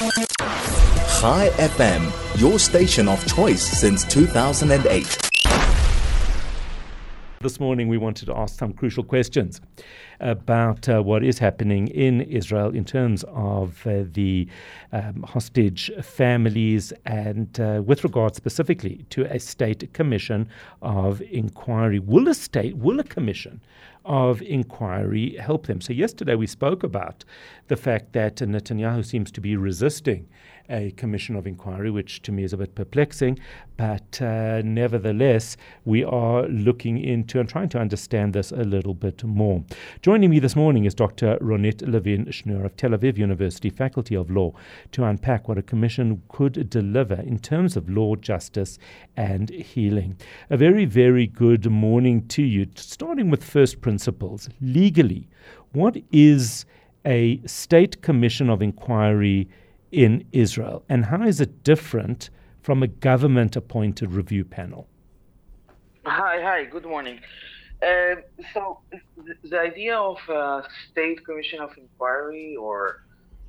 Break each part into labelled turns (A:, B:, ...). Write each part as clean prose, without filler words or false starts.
A: Chai FM, your station of choice since 2008.
B: This morning we wanted to ask some crucial questions about what is happening in Israel in terms of the hostage families and with regard specifically to a state commission of inquiry. Will a commission of inquiry help them? So yesterday we spoke about the fact that Netanyahu seems to be resisting a commission of inquiry, which to me is a bit perplexing, but nevertheless, we are looking into and trying to understand this a little bit more. Joining me this morning is Dr. Ronit Levin-Schnur of Tel Aviv University Faculty of Law to unpack what a commission could deliver in terms of law, justice, and healing. A very, very good morning to you. Starting with first principles, legally, what is a state commission of inquiry in Israel, and how is it different from a government-appointed review panel?
C: Hi, good morning. So the idea of a state commission of inquiry, or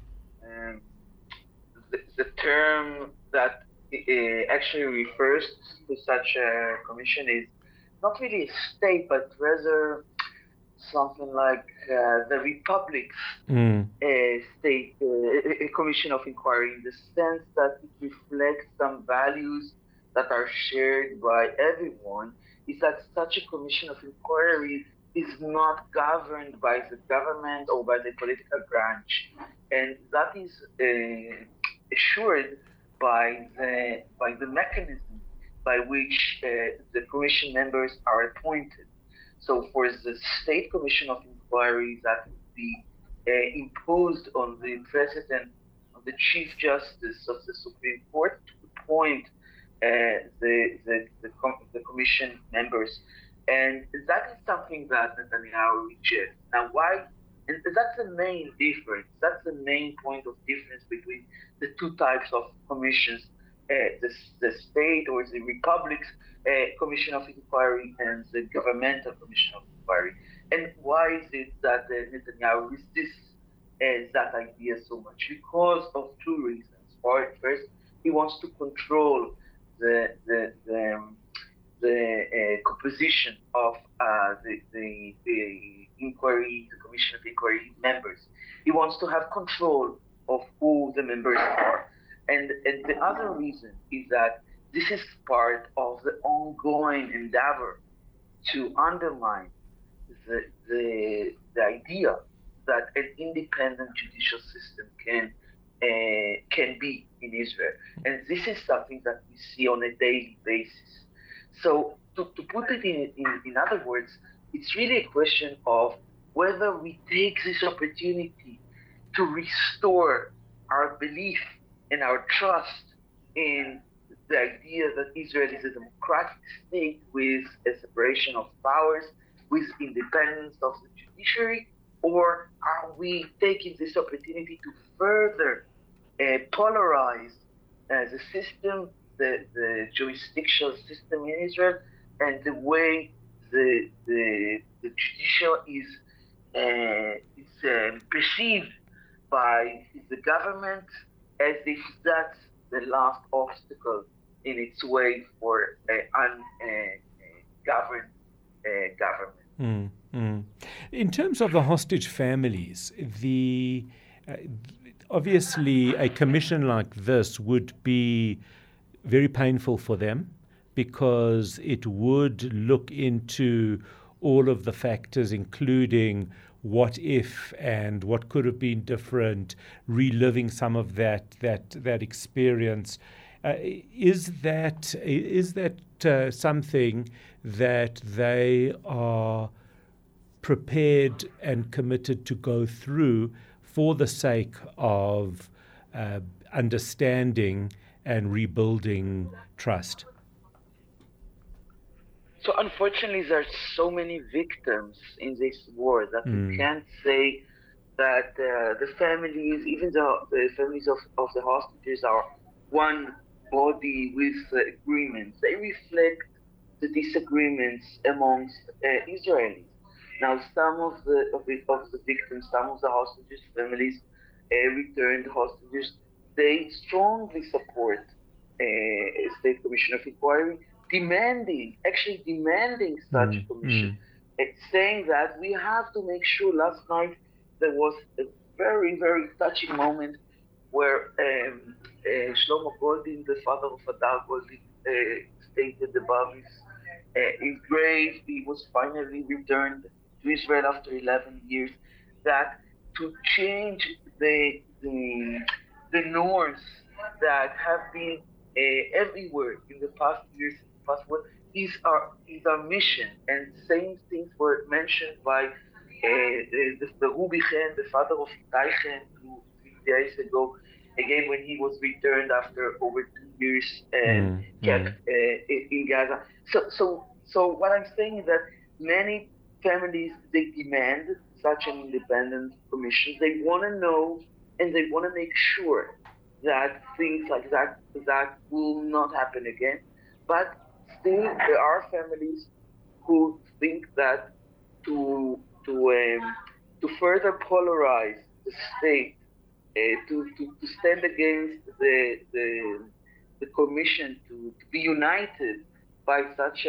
C: the term that actually refers to such a commission, is not really a state, but rather something like the Republic's state commission of inquiry, in the sense that it reflects some values that are shared by everyone, is that such a commission of inquiry is not governed by the government or by the political branch. And that is assured by the mechanism by which the commission members are appointed. So for the State Commission of Inquiry, that would be imposed on the President, on the Chief Justice of the Supreme Court, to appoint the commission members. And that is something that Netanyahu rejects. Now, why? And that's the main difference. That's the main point of difference between the two types of commissions, the state or the republic's commission of inquiry and the governmental commission of inquiry. And why is it that Netanyahu resists that idea so much? Because of two reasons. First, he wants to control the composition of the inquiry, the commission of inquiry members. He wants to have control of who the members are. And the other reason is that this is part of the ongoing endeavor to undermine the idea that an independent judicial system can be in Israel. And this is something that we see on a daily basis. So to put it in other words, it's really a question of whether we take this opportunity to restore our belief and our trust in the idea that Israel is a democratic state with a separation of powers, with independence of the judiciary, or are we taking this opportunity to further polarize the system, the jurisdictional system in Israel, and the way the judicial is perceived by the government, as if that's the last obstacle in its way for an ungoverned government.
B: In terms of the hostage families, obviously a commission like this would be very painful for them, because it would look into all of the factors, including what if and what could have been different, reliving some of that experience. Is that something that they are prepared and committed to go through for the sake of understanding and rebuilding trust?
C: So unfortunately, there's so many victims in this war that we can't say that the families, even the families of the hostages, are one body with agreements. They reflect the disagreements amongst Israelis. Now, some of the victims, some of the hostages' families returned hostages they strongly support a state commission of inquiry, demanding such a commission, saying that we have to make sure. Last night there was a very, very touching moment where Shlomo Goldin, the father of Adar Goldin, stated above his grave, he was finally returned to Israel after 11 years, that to change the norms that have been everywhere in the past years, is our mission. And same things were mentioned by the Rubi Chen, the father of Itai Chen, 3 days ago, again when he was returned after over 2 years kept in Gaza. So what I'm saying is that many families, they demand such an independent commission. They want to know and they want to make sure that things like that will not happen again. But still, there are families who think that to further polarize the state, to stand against the commission, to be united by such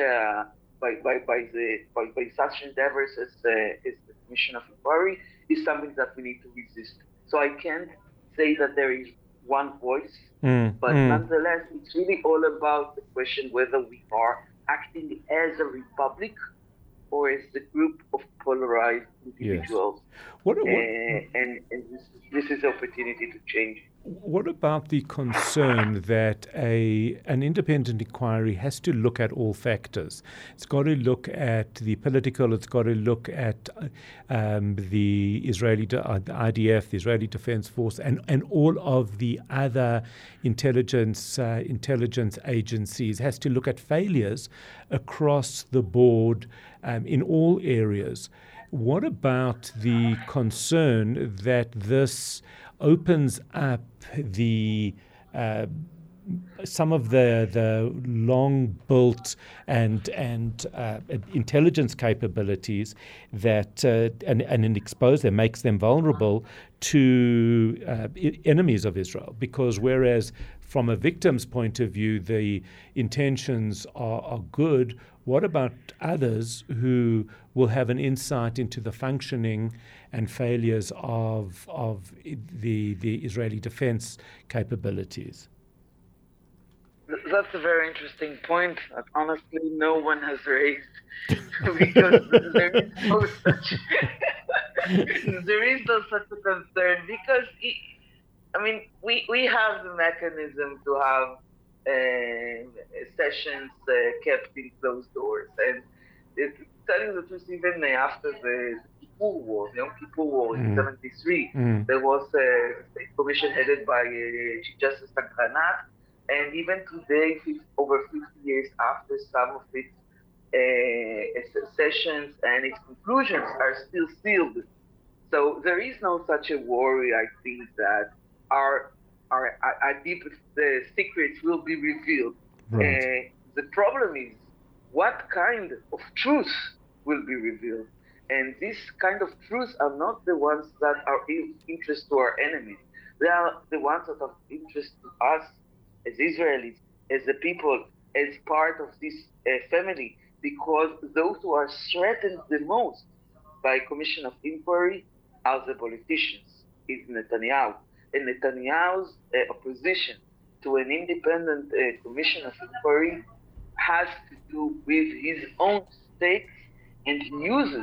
C: such endeavors as the Commission of Inquiry, is something that we need to resist. So I can't say that there is one voice, but nonetheless, it's really all about the question whether we are acting as a republic or as the group of polarized individuals. Yes. And this is the opportunity to change.
B: What about the concern that an independent inquiry has to look at all factors? It's got to look at the political, it's got to look at the Israeli, the IDF, the Israeli Defense Force, and all of the other intelligence agencies. It has to look at failures across the board in all areas. What about the concern that this opens up the some of the long-built and intelligence capabilities that and expose them, makes them vulnerable to enemies of Israel? Because whereas from a victim's point of view the intentions are good, what about others who will have an insight into the functioning and failures of the Israeli defense capabilities?
C: That's a very interesting point that honestly no one has raised, because there is no such a concern, because we have the mechanism to have sessions kept in closed doors, and telling the truth, even after the Yom Kippur War in '73, there was a state commission headed by Chief Justice Agranat, and even today, over 50 years after, some of its sessions and its conclusions are still sealed. So there is no such a worry, I think, that our deepest secrets will be revealed.
B: Right.
C: The problem is what kind of truth will be revealed. And this kind of truths are not the ones that are of interest to our enemies. They are the ones that are of interest to us as Israelis, as the people, as part of this family, because those who are threatened the most by Commission of Inquiry are the politicians, is Netanyahu. And Netanyahu's opposition to an independent Commission of Inquiry has to do with his own stakes, and he uses,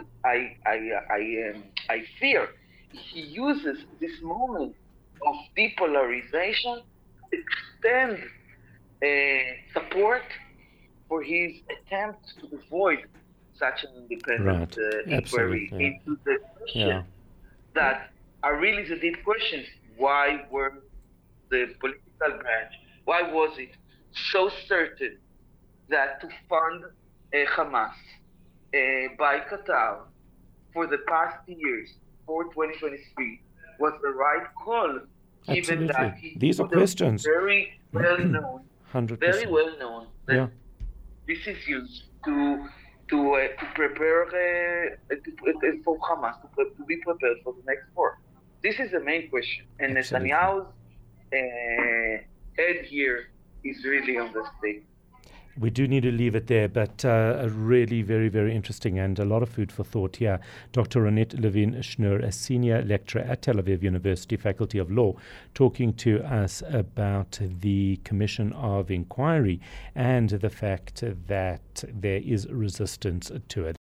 C: I fear, he uses this moment of depolarization to extend support for his attempt to avoid such an independent inquiry into the questions that are really the deep questions. Why were the political branch, why was it so certain that to fund Hamas by Qatar for the past years, for 2023, was the right call, given that
B: these are questions
C: very well known,
B: 100%.
C: Very well known that this is used to prepare for Hamas, to be prepared for the next war. This is the main question. And Netanyahu's head here is really on the state.
B: We do need to leave it there, but a really very, very interesting and a lot of food for thought here. Dr. Ronit Levin-Schnur, a senior lecturer at Tel Aviv University Faculty of Law, talking to us about the Commission of Inquiry and the fact that there is resistance to it.